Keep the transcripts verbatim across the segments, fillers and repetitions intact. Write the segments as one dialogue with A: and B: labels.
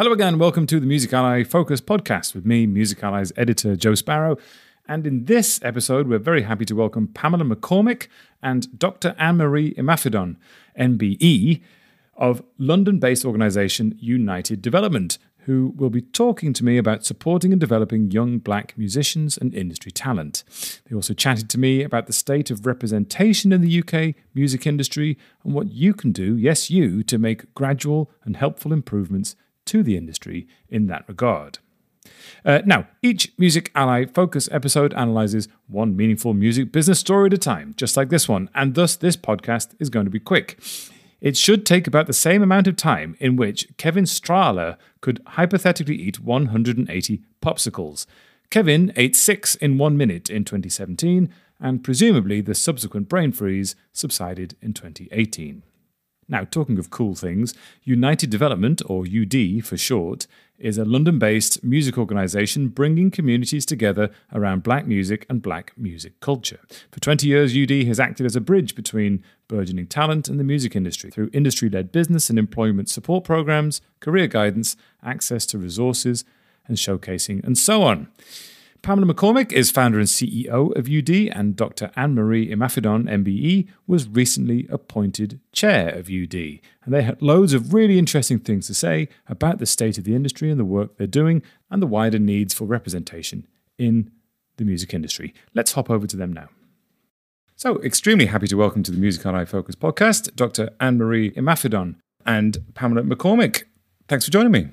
A: Hello again, welcome to the Music Ally Focus podcast with me, Music Ally's editor, Joe Sparrow. And in this episode, we're very happy to welcome Pamela McCormick and Doctor Anne-Marie Imafidon, M B E, of London-based organisation United Development, who will be talking to me about supporting and developing young black musicians and industry talent. They also chatted to me about the state of representation in the U K music industry and what you can do, yes you, to make gradual and helpful improvements to the industry in that regard. Uh, now, each Music Ally Focus episode analyses one meaningful music business story at a time, just like this one, and thus this podcast is going to be quick. It should take about the same amount of time in which Kevin Strahler could hypothetically eat one hundred eighty popsicles. Kevin ate six in one minute in twenty seventeen, and presumably the subsequent brain freeze subsided in twenty eighteen. Now, talking of cool things, United Development, or U D for short, is a London-based music organisation bringing communities together around black music and black music culture. For twenty years, U D has acted as a bridge between burgeoning talent and the music industry through industry-led business and employment support programmes, career guidance, access to resources and showcasing, and so on. Pamela McCormick is founder and C E O of U D, and Doctor Anne-Marie Imafidon, M B E, was recently appointed chair of U D. And they had loads of really interesting things to say about the state of the industry and the work they're doing and the wider needs for representation in the music industry. Let's hop over to them now. So, extremely happy to welcome to the Music Ally Focus podcast, Doctor Anne-Marie Imafidon and Pamela McCormick. Thanks for joining me.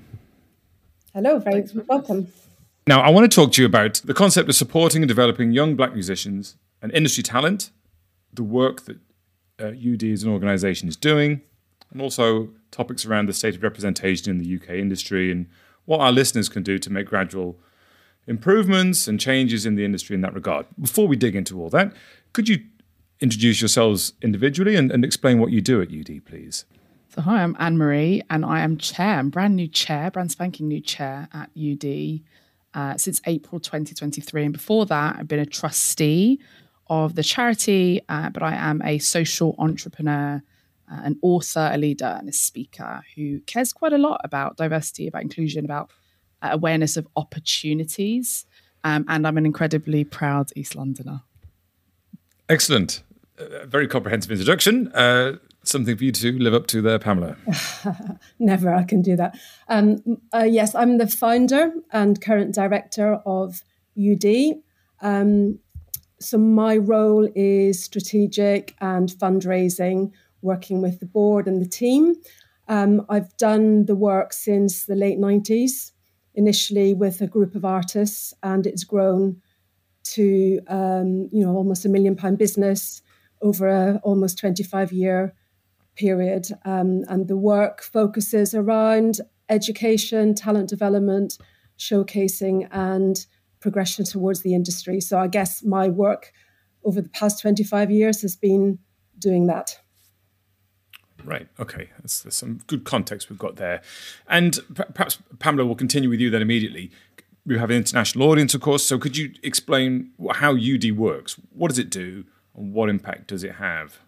B: Hello, very welcome.
A: Now, I want to talk to you about the concept of supporting and developing young black musicians and industry talent, the work that uh, U D as an organisation is doing, and also topics around the state of representation in the U K industry and what our listeners can do to make gradual improvements and changes in the industry in that regard. Before we dig into all that, could you introduce yourselves individually and, and explain what you do at U D, please?
C: So hi, I'm Anne-Marie, and I am chair, I'm brand new chair, brand spanking new chair at U D. Uh, since April twenty twenty-three. And before that, I've been a trustee of the charity, uh, but I am a social entrepreneur, uh, an author, a leader, and a speaker who cares quite a lot about diversity, about inclusion, about uh, awareness of opportunities. Um, and I'm an incredibly proud East Londoner.
A: Excellent. Uh, very comprehensive introduction. Uh, something for you to live up to there, Pamela.
B: Never, I can do that. Um, uh, yes, I'm the founder and current director of U D. Um, so my role is strategic and fundraising, working with the board and the team. Um, I've done the work since the late nineties, initially with a group of artists, and it's grown to um, you know almost a million pound business over a almost twenty-five year period. Um, and the work focuses around education, talent development, showcasing, and progression towards the industry. So I guess my work over the past twenty-five years has been doing that.
A: Right. Okay. That's, that's some good context we've got there. And perhaps, Pamela, we'll continue with you then immediately. We have an international audience, of course. So could you explain how U D works? What does it do? And what impact does it have?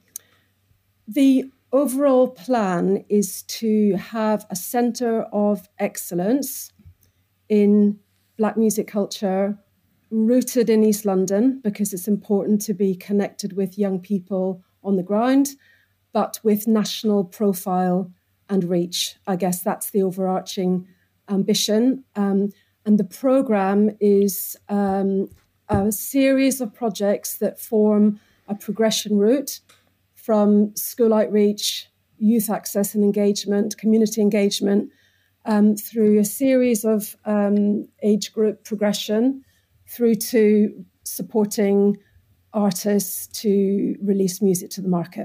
B: The overall plan is to have a centre of excellence in black music culture rooted in East London, because it's important to be connected with young people on the ground, but with national profile and reach. I guess that's the overarching ambition. Um, and the programme is um, a series of projects that form a progression route from school outreach, youth access and engagement, community engagement, um, through a series of um, age group progression, through to supporting artists to release music to the market.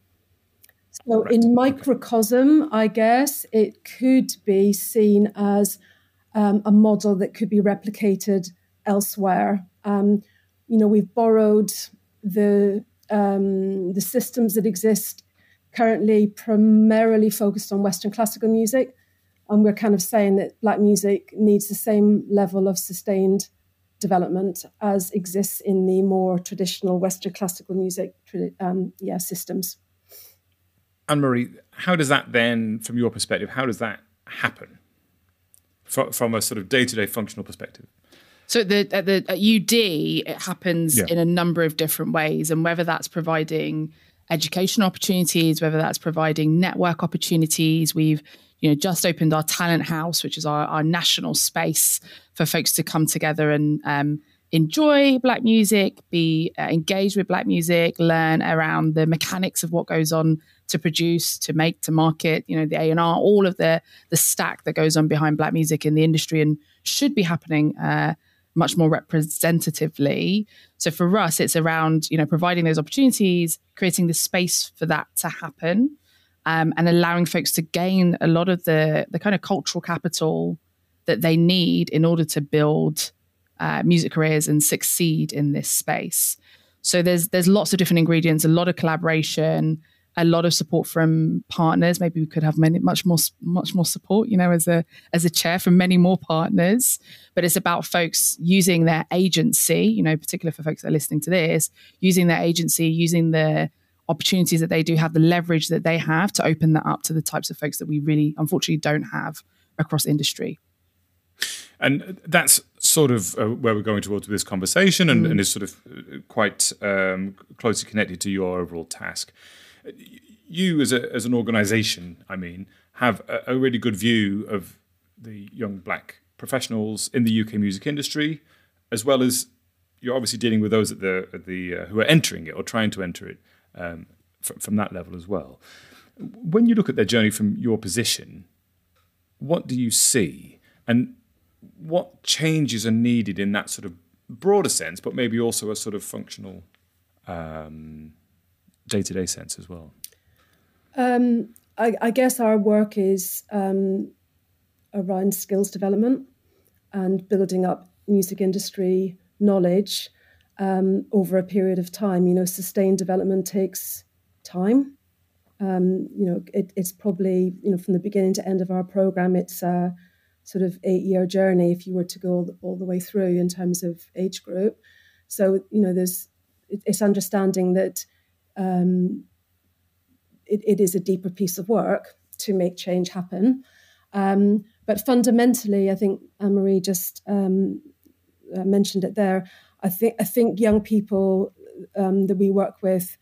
B: So right. In microcosm, I guess, it could be seen as um, a model that could be replicated elsewhere. Um, you know, we've borrowed the Um, the systems that exist currently primarily focused on Western classical music. And we're kind of saying that black music needs the same level of sustained development as exists in the more traditional Western classical music um, yeah, systems.
A: Anne-Marie, how does that then, from your perspective, how does that happen? from, from a sort of day-to-day functional perspective?
C: So at the, at the at U D, it happens
A: Yeah.
C: in a number of different ways, and whether that's providing education opportunities, whether that's providing network opportunities. We've you know just opened our Talent House, which is our, our national space for folks to come together and um, enjoy Black music, be uh, engaged with Black music, learn around the mechanics of what goes on to produce, to make, to market, you know, the A and R, all of the the stack that goes on behind Black music in the industry, and should be happening uh, much more representatively. So for us, it's around, you know, providing those opportunities, creating the space for that to happen, um, and allowing folks to gain a lot of the the kind of cultural capital that they need in order to build uh, music careers and succeed in this space. So there's there's lots of different ingredients, a lot of collaboration, a lot of support from partners. Maybe we could have many, much more, much more support, you know, as a as a chair from many more partners. But it's about folks using their agency, you know, particularly for folks that are listening to this, using their agency, using the opportunities that they do have, the leverage that they have to open that up to the types of folks that we really, unfortunately, don't have across industry.
A: And that's sort of uh, where we're going towards with this conversation, and,
C: Mm.
A: and is sort of quite um, closely connected to your overall task. You, as a as an organisation, I mean, have a, a really good view of the young Black professionals in the U K music industry, as well as you're obviously dealing with those at the at the uh, who are entering it or trying to enter it um, from, from that level as well. When you look at their journey from your position, what do you see, and what changes are needed in that sort of broader sense, but maybe also a sort of functional um, day-to-day sense as well?
B: Um, I, I guess our work is um, around skills development and building up music industry knowledge um, over a period of time. You know, sustained development takes time. Um, you know, it, it's probably, you know, from the beginning to end of our program, it's a sort of eight-year journey if you were to go all the, all the way through in terms of age group. So, you know, there's it, it's understanding that um, it, it is a deeper piece of work to make change happen. Um, but fundamentally, I think Anne-Marie just um, uh, mentioned it there. I think I think young people um, that we work with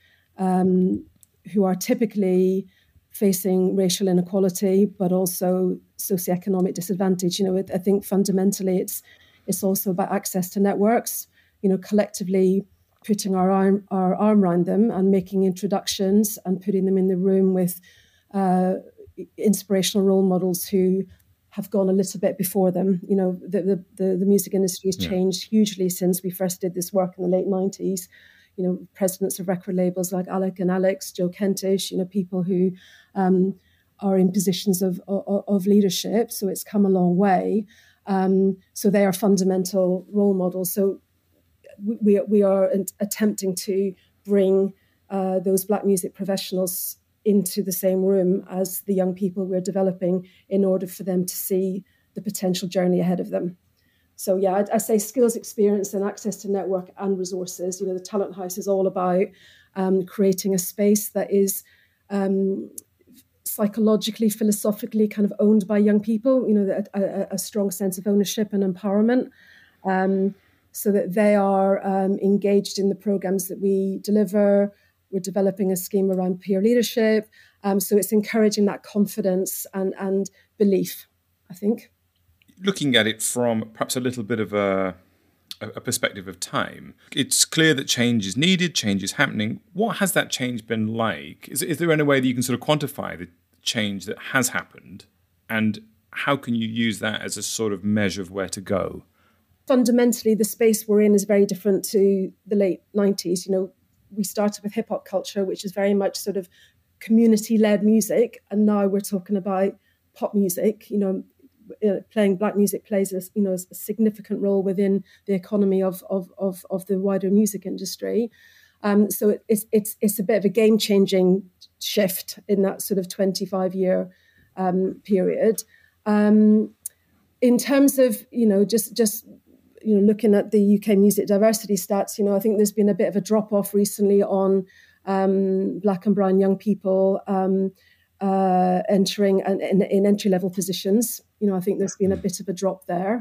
B: um, who are typically facing racial inequality, but also socioeconomic disadvantage. You know, I think fundamentally it's it's also about access to networks. You know, collectively putting our arm our arm around them and making introductions and putting them in the room with uh, inspirational role models who have gone a little bit before them. You know, the the, the, the music industry has
A: Yeah.
B: changed hugely since we first did this work in the late nineties. You know, presidents of record labels like Alec and Alex, Joe Kentish, you know, people who um, are in positions of, of, of leadership. So it's come a long way. Um, so they are fundamental role models. So we, we, we are attempting to bring uh, those Black music professionals into the same room as the young people we're developing in order for them to see the potential journey ahead of them. So yeah, I, I say skills, experience, and access to network and resources. You know, the Talent House is all about um, creating a space that is um, psychologically, philosophically kind of owned by young people. You know, a, a, a strong sense of ownership and empowerment, um, so that they are um, engaged in the programs that we deliver. We're developing a scheme around peer leadership. Um, so it's encouraging that confidence and, and belief, I think.
A: Looking at it from perhaps a little bit of a, a perspective of time, it's clear that change is needed, change is happening. What has that change been like? Is, is there any way that you can sort of quantify the change that has happened? And how can you use that as a sort of measure of where to go?
B: Fundamentally, the space we're in is very different to the late nineties. You know, we started with hip hop culture, which is very much sort of community-led music. And now we're talking about pop music, you know, Uh, playing Black music plays a, you know, a significant role within the economy of of of, of the wider music industry. Um, so it, it's it's it's a bit of a game changing shift in that sort of twenty-five year um, period. Um, in terms of you know just just you know looking at the U K music diversity stats, you know I think there's been a bit of a drop off recently on um, Black and brown young people. Um, uh, entering and in, in entry-level positions. You know, I think there's been a bit of a drop there.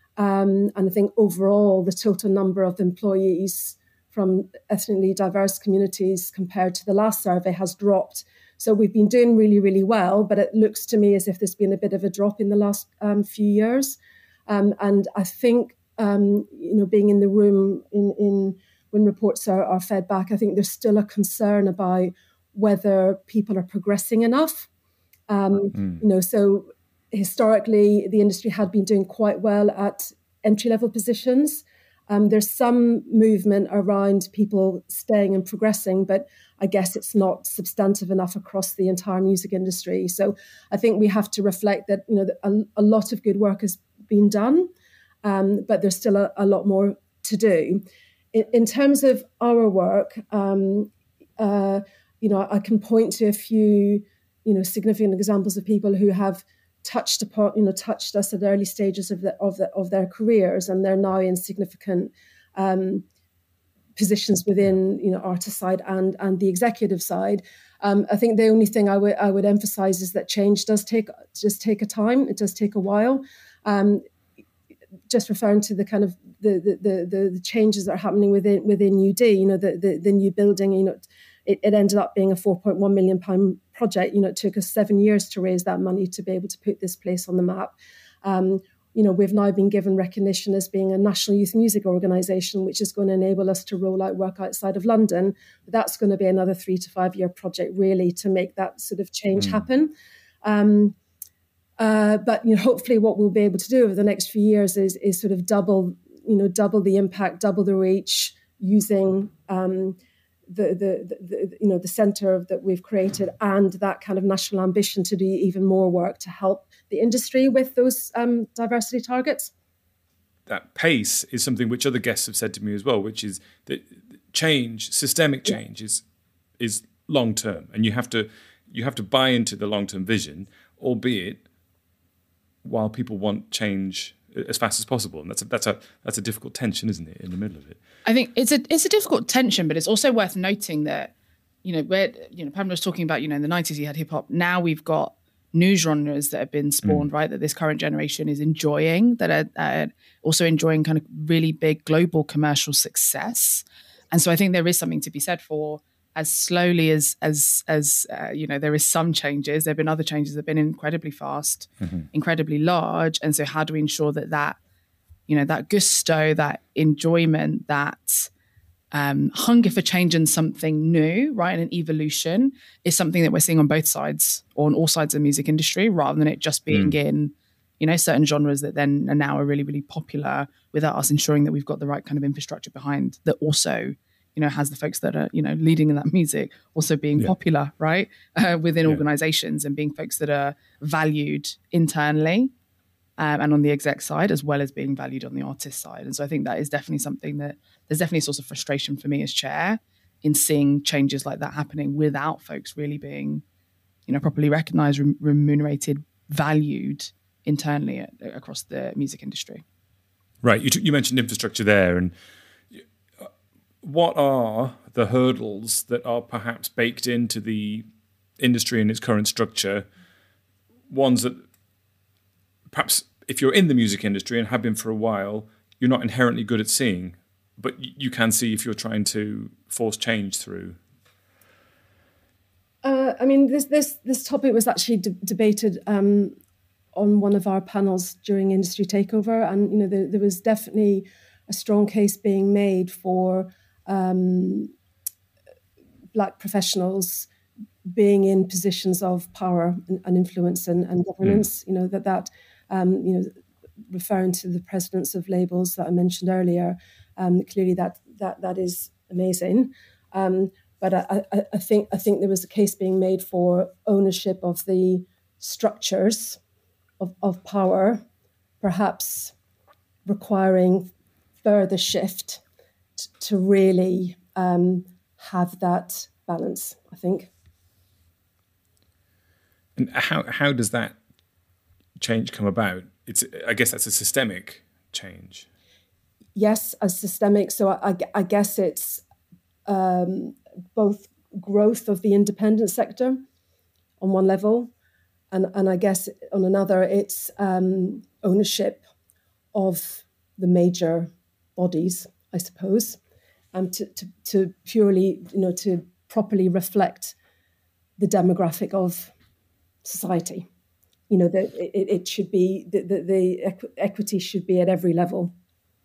B: Um, and I think overall, the total number of employees from ethnically diverse communities compared to the last survey has dropped. So we've been doing really, really well, but it looks to me as if there's been a bit of a drop in the last um, few years. Um, and I think, um, you know, being in the room in, in when reports are, are fed back, I think there's still a concern about whether people are progressing enough. Um, mm. You know, so historically, the industry had been doing quite well at entry-level positions. Um, there's some movement around people staying and progressing, but I guess it's not substantive enough across the entire music industry. So I think we have to reflect that, you know, a, a lot of good work has been done, um, but there's still a, a lot more to do. In, in terms of our work, um, uh, you know, I can point to a few, you know, significant examples of people who have touched upon, you know, touched us at early stages of the, of the, of their careers, and they're now in significant um, positions within, you know, artist side and and the executive side. Um, I think the only thing I would I would emphasize is that change does take just take a time. It does take a while. Um, just referring to the kind of the the the, the changes that are happening within within U D, you know, the the, the new building, you know. It, it ended up being a four point one million pound project. You know, it took us seven years to raise that money to be able to put this place on the map. Um, you know, we've now been given recognition as being a national youth music organisation, which is going to enable us to roll out work outside of London. But that's going to be another three to five year project, really, to make that sort of change mm. happen. Um, uh, but you know, hopefully, what we'll be able to do over the next few years is is sort of double, you know, double the impact, double the reach, using. Um, The, the, the you know the centre that we've created and that kind of national ambition to do even more work to help the industry with those um, diversity targets.
A: That pace is something which other guests have said to me as well, which is that change, systemic change, yeah. is is long term, and you have to you have to buy into the long term vision, albeit while people want change as fast as possible, and that's a, that's a that's a difficult tension, isn't it, in the middle of it?
C: I think it's a it's a difficult tension, but it's also worth noting that, you know, where you know Pamela was talking about, you know, in the nineties you had hip hop. Now we've got new genres that have been spawned, mm. right? That this current generation is enjoying, that are uh, also enjoying kind of really big global commercial success, and so I think there is something to be said for. As slowly as as as uh, you know, there is some changes. There have been other changes that have been incredibly fast, mm-hmm. incredibly large, and so how do we ensure that that you know that gusto, that enjoyment, that um, hunger for change and something new, right, and an evolution is something that we're seeing on both sides or on all sides of the music industry, rather than it just being mm. in you know certain genres that then are now are really really popular, without us ensuring that we've got the right kind of infrastructure behind that also. You know, has the folks that are, you know, leading in that music also being yeah. popular, right, uh, within yeah. organizations, and being folks that are valued internally um, and on the exec side, as well as being valued on the artist side. And so I think that is definitely something that there's definitely a source of frustration for me as chair in seeing changes like that happening without folks really being, you know, properly recognized, re- remunerated, valued internally at, across the music industry.
A: Right. You, t- you mentioned infrastructure there, and what are the hurdles that are perhaps baked into the industry in its current structure, ones that perhaps if you're in the music industry and have been for a while, you're not inherently good at seeing, but you can see if you're trying to force change through?
B: Uh, I mean, this this this topic was actually de- debated um, on one of our panels during Industry Takeover, and you know there, there was definitely a strong case being made for Um, Black professionals being in positions of power and, and influence and, and governance. Mm. You know that that um, you know, referring to the presidents of labels that I mentioned earlier. Um, clearly, that that that is amazing. Um, but I, I, I think I think there was a case being made for ownership of the structures of, of power, perhaps requiring further shift to really um, have that balance, I think.
A: And how how does that change come about? It's I guess that's a systemic change.
B: Yes, a systemic. So I, I guess it's um, both growth of the independent sector on one level. And, and I guess on another, it's um, ownership of the major bodies, I suppose, and to, to, to purely, you know, to properly reflect the demographic of society. You know, that it, it should be, the, the, the equ- equity should be at every level.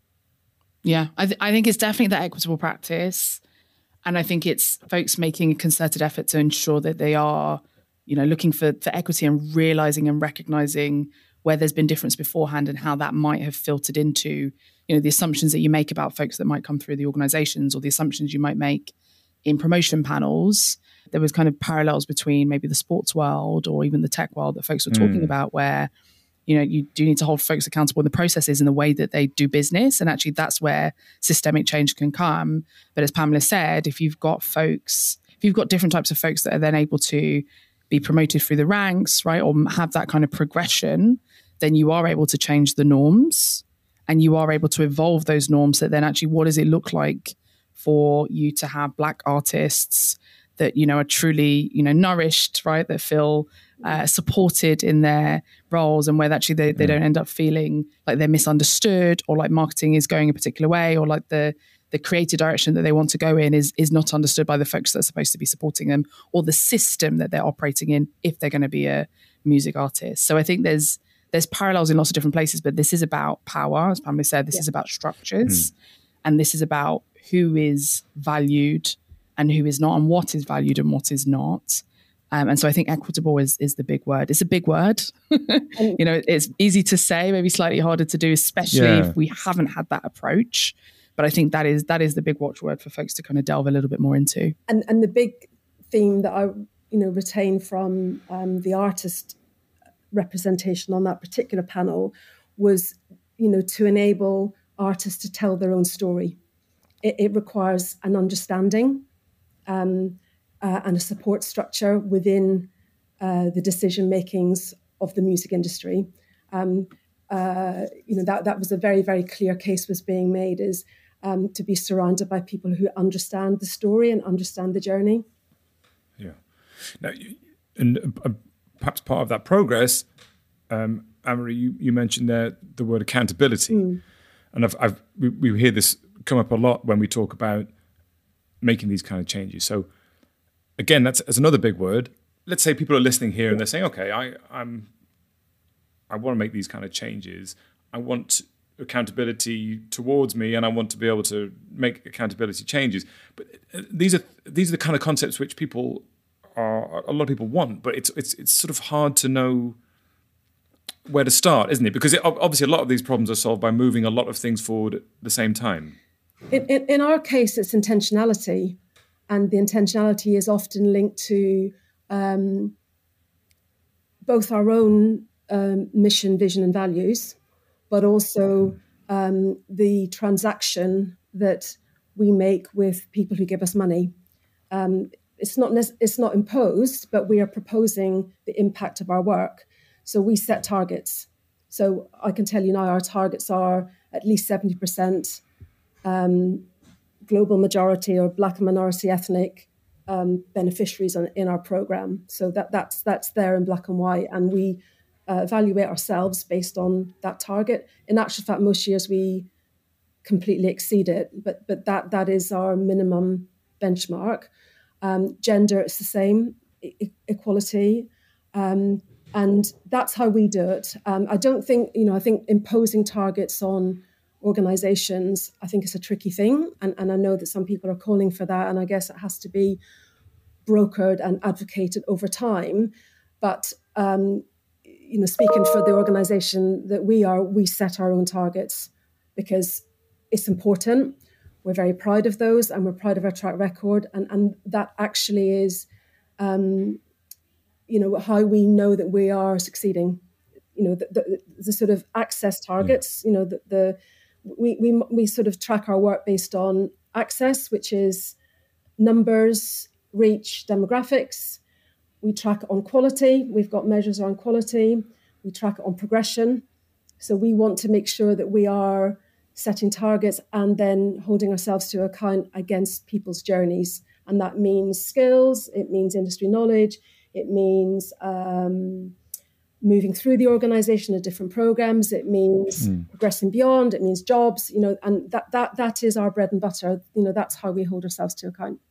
C: Yeah, I, th- I think it's definitely that equitable practice. And I think it's folks making a concerted effort to ensure that they are, you know, looking for, for equity and realizing and recognizing where there's been difference beforehand and how that might have filtered into, you know, the assumptions that you make about folks that might come through the organizations, or the assumptions you might make in promotion panels. There was kind of parallels between maybe the sports world or even the tech world that folks were talking mm. about, where, you know, you do need to hold folks accountable in the processes and the way that they do business. And actually that's where systemic change can come. But as Pamela said, if you've got folks, if you've got different types of folks that are then able to be promoted through the ranks, right, or have that kind of progression, then you are able to change the norms and you are able to evolve those norms. That then actually, what does it look like for you to have Black artists that, you know, are truly, you know, nourished, right, that feel uh, supported in their roles, and where actually they, they don't end up feeling like they're misunderstood, or like marketing is going a particular way, or like the the creative direction that they want to go in is is not understood by the folks that are supposed to be supporting them, or the system that they're operating in if they're going to be a music artist. So I think there's there's parallels in lots of different places, but this is about power, as Pamela said. This yeah. is about structures, mm. and this is about who is valued and who is not, and what is valued and what is not. Um, and so I think equitable is is the big word. It's a big word. You know, it's easy to say, maybe slightly harder to do, especially yeah. if we haven't had that approach. But I think that is that is the big watchword for folks to kind of delve a little bit more into.
B: And and the big theme that I, you know, retain from um, the artist representation on that particular panel was, you know, to enable artists to tell their own story. It, it requires an understanding um, uh, and a support structure within uh, the decision makings of the music industry. Um, uh, you know, that that was a very, very clear case was being made, is um, to be surrounded by people who understand the story and understand the journey.
A: Yeah. Now, and uh, perhaps part of that progress, um, Anne-Marie, you, you mentioned there the word accountability. Mm. And I've, I've we, we hear this come up a lot when we talk about making these kind of changes. So again, that's, that's another big word. Let's say people are listening here and they're saying, okay, I, I'm, I want to make these kind of changes. I want accountability towards me, and I want to be able to make accountability changes. But these are these are the kind of concepts which people are, a lot of people want, but it's it's it's sort of hard to know where to start, isn't it? Because it, obviously a lot of these problems are solved by moving a lot of things forward at the same time.
B: In, in, in our case, it's intentionality, and the intentionality is often linked to um, both our own um, mission, vision, and values, but also um, the transaction that we make with people who give us money. Um, it's not it's not imposed, but we are proposing the impact of our work. So we set targets. So I can tell you now, our targets are at least seventy percent um, global majority or Black and minority ethnic um, beneficiaries on, in our program. So that that's that's there in black and white, and we Uh, evaluate ourselves based on that target. In actual fact, most years we completely exceed it, but but that that is our minimum benchmark. Um, gender, it's the same, e- equality, um, and that's how we do it. Um, I don't think, you know, I think imposing targets on organizations, I think it's a tricky thing, and, and I know that some people are calling for that, and I guess it has to be brokered and advocated over time. But um, you know, speaking for the organization that we are, we set our own targets because it's important. We're very proud of those, and we're proud of our track record. And, and that actually is, um, you know, how we know that we are succeeding. You know, the, the, the sort of access targets, you know, the, the we, we, we sort of track our work based on access, which is numbers, reach, demographics. We track it on quality. We've got measures on quality. We track it on progression. So we want to make sure that we are setting targets and then holding ourselves to account against people's journeys. And that means skills. It means industry knowledge. It means um, moving through the organization of different programs. It means mm. progressing beyond. It means jobs, you know, and that that that is our bread and butter. You know, that's how we hold ourselves to account.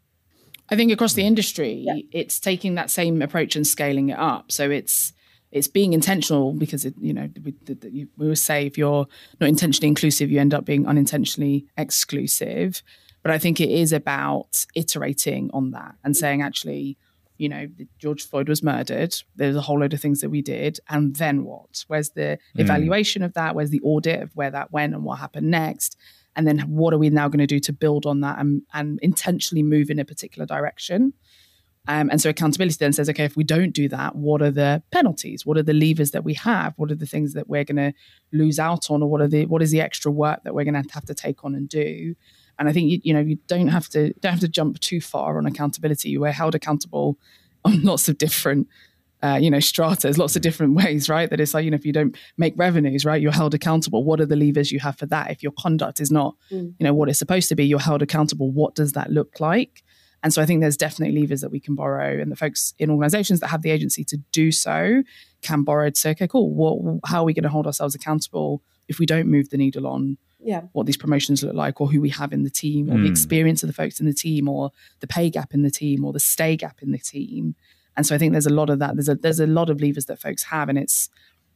C: I think across the industry,
B: yeah.
C: it's taking that same approach and scaling it up. So it's it's being intentional, because, it, you know, we, we always say if you're not intentionally inclusive, you end up being unintentionally exclusive. But I think it is about iterating on that and saying, actually, you know, George Floyd was murdered. There's a whole load of things that we did. And then what? Where's the mm. evaluation of that? Where's the audit of where that went and what happened next? And then what are we now going to do to build on that and, and intentionally move in a particular direction? Um, and so accountability then says, okay, if we don't do that, what are the penalties? What are the levers that we have? What are the things that we're going to lose out on? Or what are the what is the extra work that we're going to have to take on and do? And I think, you, you know, you don't have to don't have to jump too far on accountability. You are held accountable on lots of different Uh, you know, stratas, lots of different ways, right? That it's like, you know, if you don't make revenues, right, you're held accountable. What are the levers you have for that? If your conduct is not, mm. you know, what it's supposed to be, you're held accountable. What does that look like? And so I think there's definitely levers that we can borrow, and the folks in organizations that have the agency to do so can borrow to say, okay, cool, what, how are we going to hold ourselves accountable if we don't move the needle on
B: yeah.
C: what these promotions look like, or who we have in the team, or mm. the experience of the folks in the team, or the pay gap in the team, or the stay gap in the team. And so I think there's a lot of that. There's a there's a lot of levers that folks have, and it's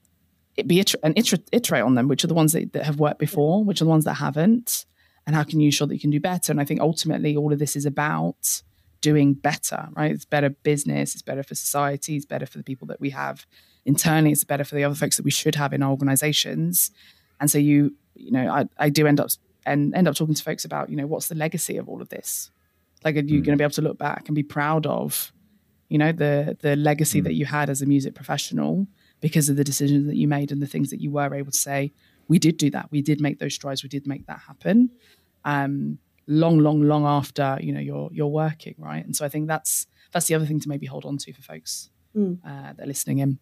C: it be iter- and iter- iterate on them. Which are the ones that, that have worked before? Which are the ones that haven't? And how can you ensure that you can do better? And I think ultimately all of this is about doing better, right? It's better business. It's better for society. It's better for the people that we have internally. It's better for the other folks that we should have in our organizations. And so you you know I I do end up and end up talking to folks about, you know, what's the legacy of all of this? Like, are you mm. going to be able to look back and be proud of, you know, the the legacy mm. that you had as a music professional because of the decisions that you made and the things that you were able to say, we did do that. We did make those strides. We did make that happen. Um, long, long, long after, you know, you're you're working, right? And so I think that's that's the other thing to maybe hold on to for folks mm. uh, that are listening in.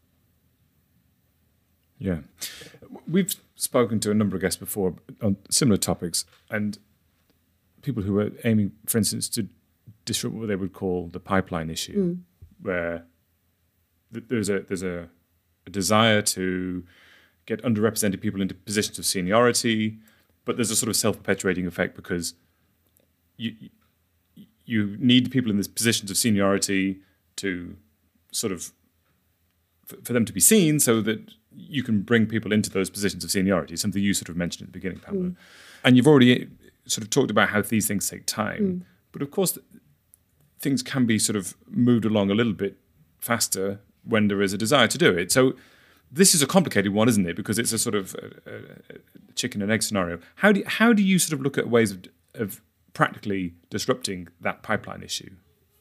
A: Yeah. We've spoken to a number of guests before on similar topics, and people who are aiming, for instance, to disrupt what they would call the pipeline issue. Mm. Where there's a there's a, a desire to get underrepresented people into positions of seniority, but there's a sort of self-perpetuating effect because you you need people in these positions of seniority to sort of for them to be seen, so that you can bring people into those positions of seniority. Something you sort of mentioned at the beginning, Pamela, mm. and you've already sort of talked about how these things take time, mm. but of course, things can be sort of moved along a little bit faster when there is a desire to do it. So this is a complicated one, isn't it? Because it's a sort of a, a chicken and egg scenario. How do you, how do you sort of look at ways of, of practically disrupting that pipeline issue?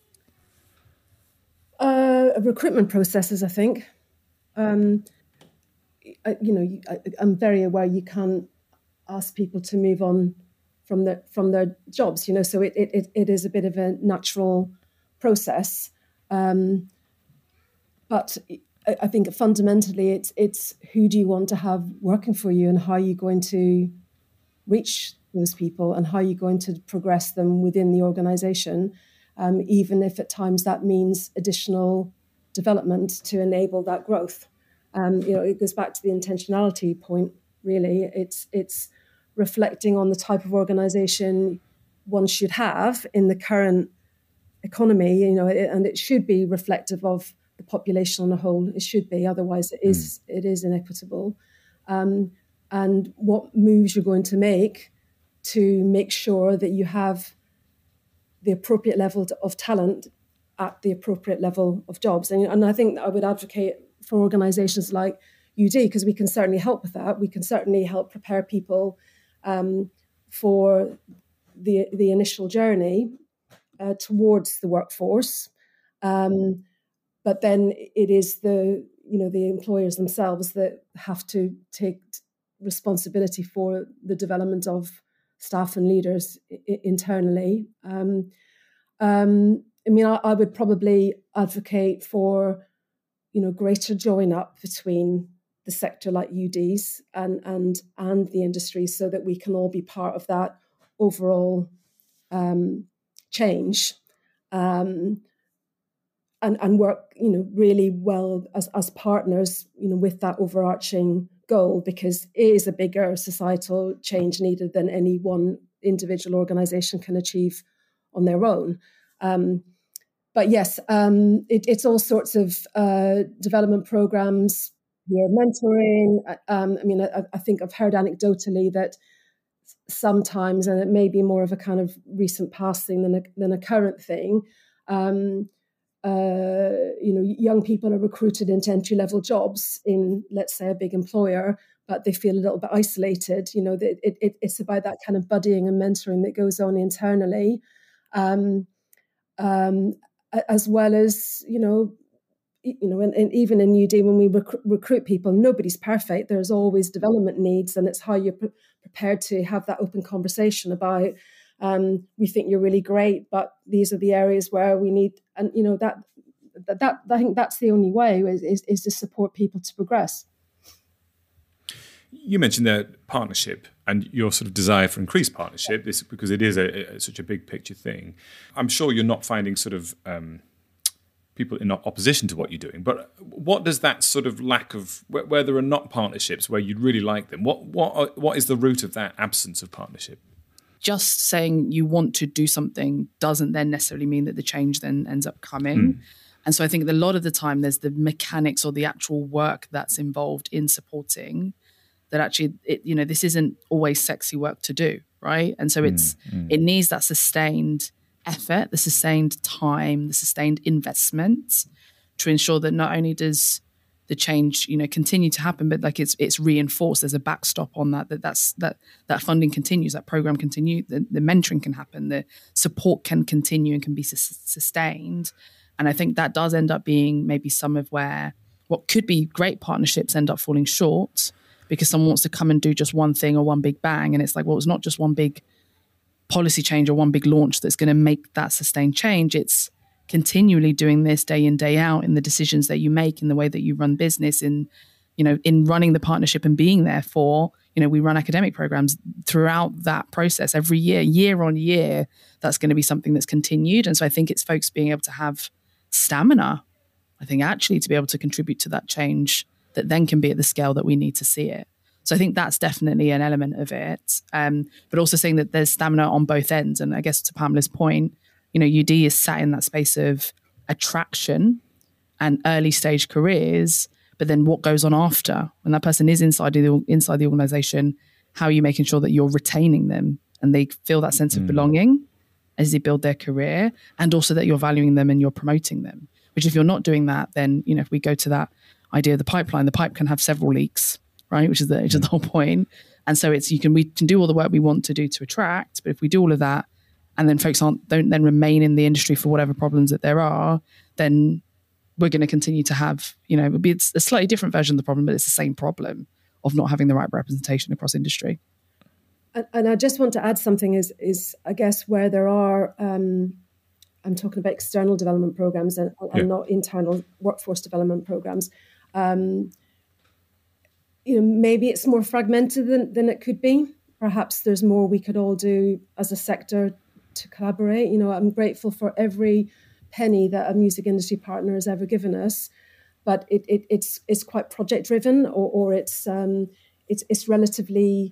B: Uh, recruitment processes, I think. Um, I, you know, I, I'm very aware you can't ask people to move on from their from their jobs, you know, so it it it is a bit of a natural process, um, but I, I think fundamentally it's it's who do you want to have working for you, and how are you going to reach those people, and how are you going to progress them within the organisation, um, even if at times that means additional development to enable that growth. Um, you know, it goes back to the intentionality point. Really, it's it's. reflecting on the type of organization one should have in the current economy, you know, it, and it should be reflective of the population on a whole. It should be, otherwise it is mm. it is inequitable. Um, and what moves you're going to make to make sure that you have the appropriate level of talent at the appropriate level of jobs. And, and I think I would advocate for organizations like U D, because we can certainly help with that. We can certainly help prepare people Um, for the the initial journey uh, towards the workforce, um, but then it is the you know the employers themselves that have to take responsibility for the development of staff and leaders I- internally. Um, um, I mean, I, I would probably advocate for you know greater join up between the sector like U Ds and and and the industry, so that we can all be part of that overall um, change. Um, and, and work, you know, really well as, as partners, you know, with that overarching goal, because it is a bigger societal change needed than any one individual organisation can achieve on their own. Um, but yes, um, it, it's all sorts of uh, development programmes. We're mentoring. Um, I mean, I, I think I've heard anecdotally that sometimes, and it may be more of a kind of recent past thing than a, than a current thing, um, uh, you know, young people are recruited into entry-level jobs in, let's say, a big employer, but they feel a little bit isolated. You know, it, it, it's about that kind of buddying and mentoring that goes on internally, um, um, as well as, you know, you know, and, and even in U D, when we rec- recruit people, nobody's perfect. There's always development needs, and it's how you're pre- prepared to have that open conversation about, um, we think you're really great, but these are the areas where we need, and you know, that that, that I think that's the only way is, is, is to support people to progress.
A: You mentioned that partnership and your sort of desire for increased partnership, this because it is a, a, such a big picture thing. I'm sure you're not finding sort of um, people in opposition to what you're doing, but what does that sort of lack of, where, where there are not partnerships, where you'd really like them, what what are, what is the root of that absence of partnership?
C: Just saying you want to do something doesn't then necessarily mean that the change then ends up coming. Mm. And so I think that a lot of the time there's the mechanics or the actual work that's involved in supporting that actually, it, you know, this isn't always sexy work to do, right? And so it's mm, mm. it needs that sustained effort, the sustained time, the sustained investment to ensure that not only does the change, you know, continue to happen, but like it's it's reinforced. There's a backstop on that. That that's that that funding continues, that program continue, the, the mentoring can happen, the support can continue and can be su- sustained. And I think that does end up being maybe some of where what could be great partnerships end up falling short, because someone wants to come and do just one thing or one big bang. And it's like, well, it's not just one big policy change or one big launch that's going to make that sustained change. It's continually doing this day in, day out in the decisions that you make, in the way that you run business, in, you know, in running the partnership and being there for, you know, we run academic programs throughout that process every year, year on year. That's going to be something that's continued. And so I think it's folks being able to have stamina, I think, actually to be able to contribute to that change that then can be at the scale that we need to see it. So I think that's definitely an element of it. Um, but also saying that there's stamina on both ends. And I guess to Pamela's point, you know, U D is sat in that space of attraction and early stage careers, but then what goes on after when that person is inside the inside the organization? How are you making sure that you're retaining them and they feel that sense of mm. belonging as they build their career, and also that you're valuing them and you're promoting them? Which, if you're not doing that, then, you know, if we go to that idea of the pipeline, the pipe can have several leaks, right? Which is the, which is the whole point. And so it's, you can, we can do all the work we want to do to attract, but if we do all of that and then folks aren't, don't then remain in the industry for whatever problems that there are, then we're going to continue to have, you know, it would be a slightly different version of the problem, but it's the same problem of not having the right representation across industry.
B: And, and I just want to add something is, is I guess where there are, um, I'm talking about external development programs and, and yeah. not internal workforce development programs. Um, you know, maybe it's more fragmented than, than it could be. Perhaps there's more we could all do as a sector to collaborate. You know, I'm grateful for every penny that a music industry partner has ever given us, but it, it, it's it's quite project driven, or, or it's um, it's it's relatively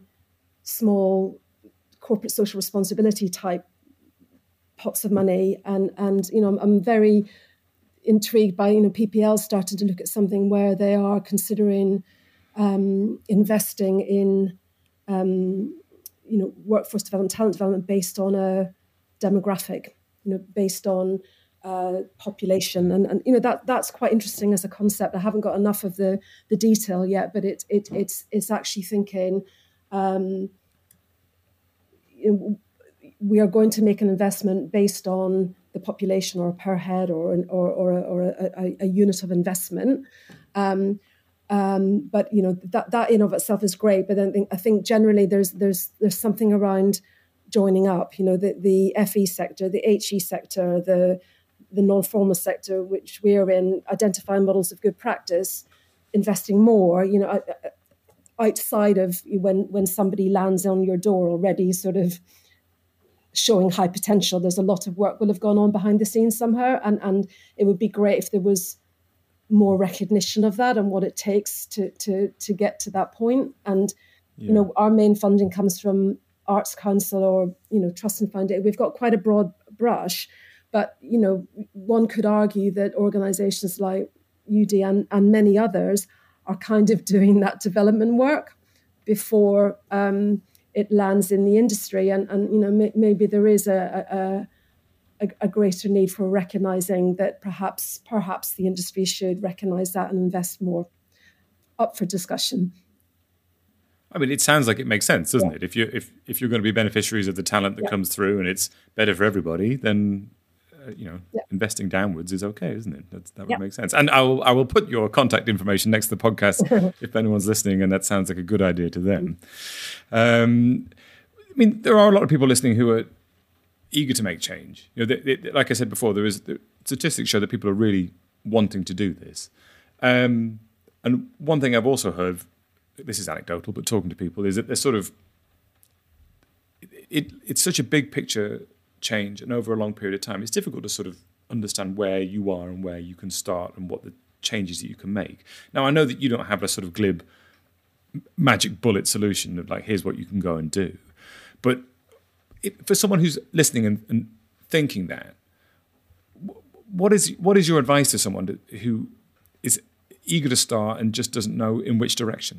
B: small corporate social responsibility type pots of money, and and you know I'm, I'm very intrigued by, you know, P P L starting to look at something where they are considering um, investing in um, you know workforce development, talent development based on a demographic, you know, based on uh, population, and, and you know that that's quite interesting as a concept. I haven't got enough of the the detail yet, but it it it's it's actually thinking. Um, you know, we are going to make an investment based on the population, or per head, or an, or or, a, or a, a unit of investment. Um, um, but you know that that in of itself is great. But then I think generally there's there's there's something around joining up. You know, the the F E sector, the H E sector, the the non-formal sector, which we are in, identifying models of good practice, investing more. You know, outside of when when somebody lands on your door already, sort of showing high potential. There's a lot of work will have gone on behind the scenes somehow, and, and it would be great if there was more recognition of that and what it takes to to to get to that point. And yeah. you know, our main funding comes from Arts Council or you know Trust and Foundation. We've got quite a broad brush, but you know, one could argue that organisations like U D and, and many others are kind of doing that development work before um, it lands in the industry. And, and you know, may, maybe there is a, a, a greater need for recognising that perhaps perhaps the industry should recognise that and invest more. Up for discussion.
A: I mean, it sounds like it makes sense, doesn't
B: yeah.
A: it? If you if if you're going to be beneficiaries of the talent that yeah. comes through and it's better for everybody, then uh, you know yeah. investing downwards is okay, isn't it? That's, that would yeah. make sense. And I will I will put your contact information next to the podcast if anyone's listening, and that sounds like a good idea to them. Um, I mean, there are a lot of people listening who are eager to make change. You know, they, they, like I said before, there is the statistics show that people are really wanting to do this. Um, and one thing I've also heard, this is anecdotal, but talking to people, is that they're sort of, it, it's such a big picture change, and over a long period of time, it's difficult to sort of understand where you are and where you can start and what the changes that you can make. Now, I know that you don't have a sort of glib magic bullet solution of like, here's what you can go and do. But it, for someone who's listening and, and thinking that, what is what is your advice to someone to, who is eager to start and just doesn't know in which direction?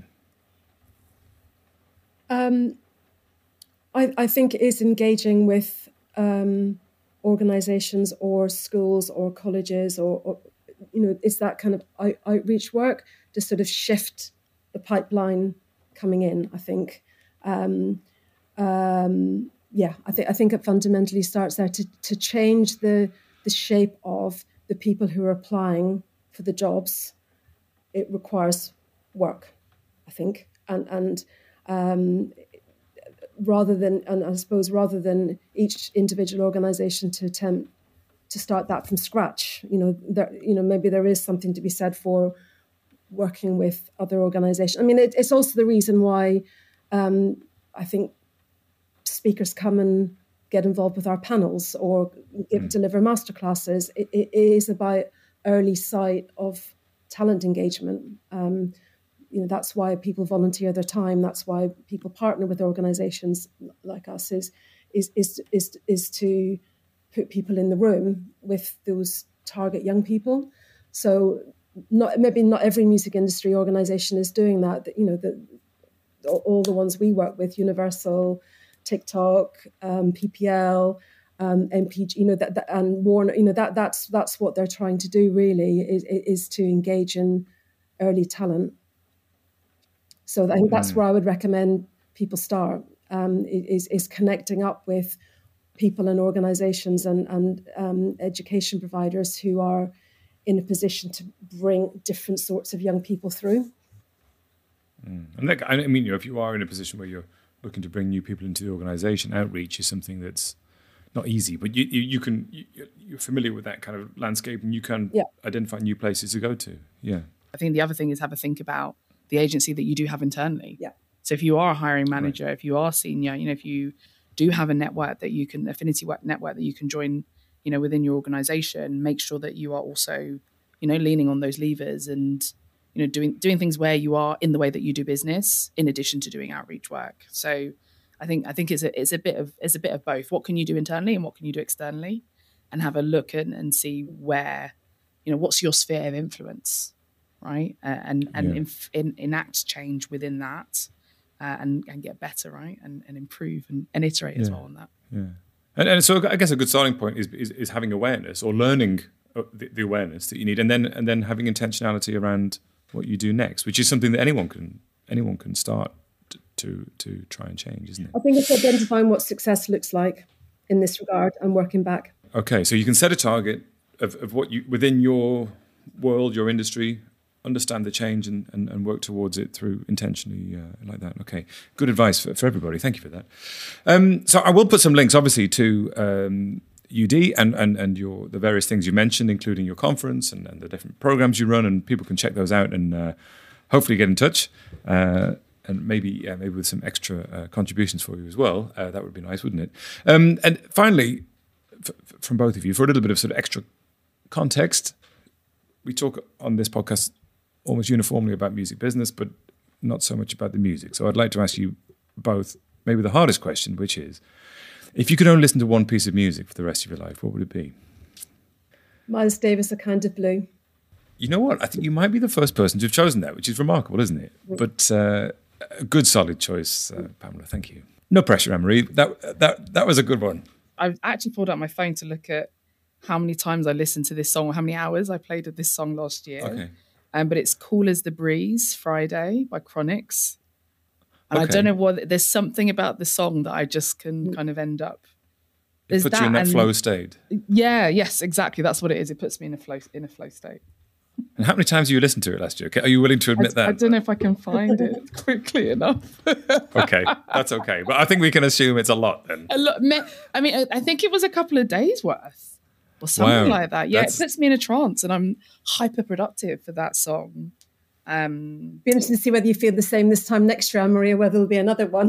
B: Um, I, I think it is engaging with um, organisations or schools or colleges or, or, you know, it's that kind of out, outreach work to sort of shift the pipeline coming in, I think. Um, um, yeah, I think I think it fundamentally starts there to, to change the the shape of the people who are applying for the jobs. It requires work, I think, and and um, rather than, and I suppose rather than each individual organisation to attempt to start that from scratch, you know, there, you know, maybe there is something to be said for working with other organisations. I mean, it, it's also the reason why um, I think speakers come and get involved with our panels or give, mm. deliver masterclasses. It, it is about early sight of talent engagement. Um, you know, that's why people volunteer their time. That's why people partner with organisations like us. Is is is is is to put people in the room with those target young people. So, not maybe not every music industry organisation is doing that. That you know, the all the ones we work with, Universal, TikTok, um, P P L. Um, M P G, you know, that, that and Warner, you know, that that's that's what they're trying to do. Really, is is to engage in early talent. So I think that's where I would recommend people start. Um, is is connecting up with people and organisations and and um, education providers who are in a position to bring different sorts of young people through.
A: Mm. And that, I mean, you know, if you are in a position where you're looking to bring new people into the organisation, outreach is something that's not easy, but you you, you can you, you're familiar with that kind of landscape, and you can yeah. identify new places to go to. Yeah,
C: I think the other thing is have a think about the agency that you do have internally.
B: Yeah.
C: So if you are a hiring manager, right. if you are senior, you know, if you do have a network that you can affinity work network that you can join, you know, within your organisation, make sure that you are also, you know, leaning on those levers and, you know, doing doing things where you are in the way that you do business, in addition to doing outreach work. So. I think I think it's a it's a bit of it's a bit of both. What can you do internally and what can you do externally, and have a look at and see where, you know, what's your sphere of influence, right? Uh, and and yeah. inf, in, enact change within that, uh, and and get better, right? And and improve and, and iterate yeah. as well on that.
A: Yeah, and, and so I guess a good starting point is is, is having awareness or learning the, the awareness that you need, and then and then having intentionality around what you do next, which is something that anyone can anyone can start. To, to try and change, isn't it?
B: I think it's identifying what success looks like in this regard and working back.
A: Okay, so you can set a target of, of what you within your world, your industry, understand the change and, and, and work towards it through intentionally uh, like that. Okay, good advice for, for everybody. Thank you for that. Um, so I will put some links, obviously, to um, U D and and and your the various things you mentioned, including your conference and, and the different programs you run, and people can check those out and uh, hopefully get in touch. Uh, and maybe uh, maybe with some extra uh, contributions for you as well. Uh, that would be nice, wouldn't it? Um, and finally, f- f- from both of you, for a little bit of sort of extra context, we talk on this podcast almost uniformly about music business, but not so much about the music. So I'd like to ask you both maybe the hardest question, which is, if you could only listen to one piece of music for the rest of your life, what would it be?
B: Miles Davis, A Kind of Blue.
A: You know what? I think you might be the first person to have chosen that, which is remarkable, isn't it? But uh, a good, solid choice, uh, Pamela. Thank you. No pressure, Anne-Marie. That that that was a good one.
C: I've actually pulled out my phone to look at how many times I listened to this song or how many hours I played of this song last year.
A: Okay.
C: Um, but it's Cool as the Breeze, Friday by Chronix. And
A: Okay.
C: I don't know what, there's something about the song that I just can kind of end up.
A: It
C: There's
A: puts you in that
C: and-
A: flow state.
C: Yeah, yes, exactly. That's what it is. It puts me in a flow in a flow state.
A: And how many times have you listened to it last year? Okay, are you willing to
C: I,
A: admit that?
C: I don't know if I can find it quickly enough.
A: Okay, that's okay. But I think we can assume it's a lot then.
C: A lot, me- I mean, I think it was a couple of days worth or something
A: Wow,
C: like that. Yeah,
A: that's-
C: it puts me in a trance and I'm hyper productive for that song. Um,
B: Be interested to see whether you feel the same this time next year, Anne-Marie, or whether there'll be another one.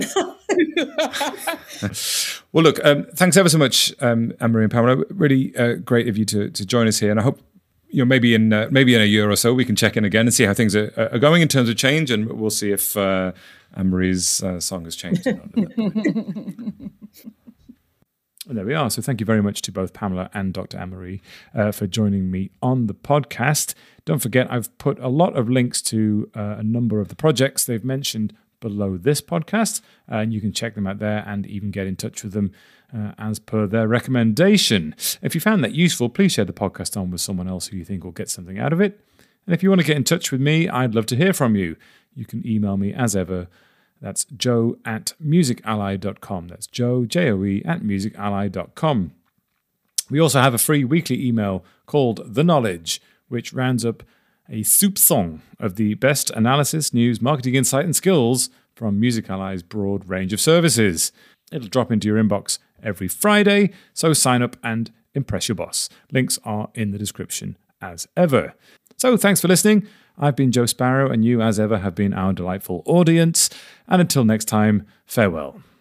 A: Well, look, um, thanks ever so much, um, Anne-Marie and Pamela. Really uh, great of you to to join us here. And I hope, you know, maybe in uh, maybe in a year or so we can check in again and see how things are, are going in terms of change, and we'll see if uh, Anne-Marie's uh, song has changed or not. And there we are. So thank you very much to both Pamela and Doctor Anne-Marie uh, for joining me on the podcast. Don't forget, I've put a lot of links to uh, a number of the projects they've mentioned below this podcast, uh, and you can check them out there and even get in touch with them uh, as per their recommendation. If you found that useful, please share the podcast on with someone else who you think will get something out of it. And if you want to get in touch with me, I'd love to hear from you. You can email me as ever. That's joe at musically dot com. That's joe, J O E, at musically dot com. We also have a free weekly email called The Knowledge, which rounds up a soup song of the best analysis, news, marketing insight, and skills from Musically's broad range of services. It'll drop into your inbox every Friday, so sign up and impress your boss. Links are in the description as ever. So thanks for listening. I've been Joe Sparrow, and you, as ever, have been our delightful audience. And until next time, farewell.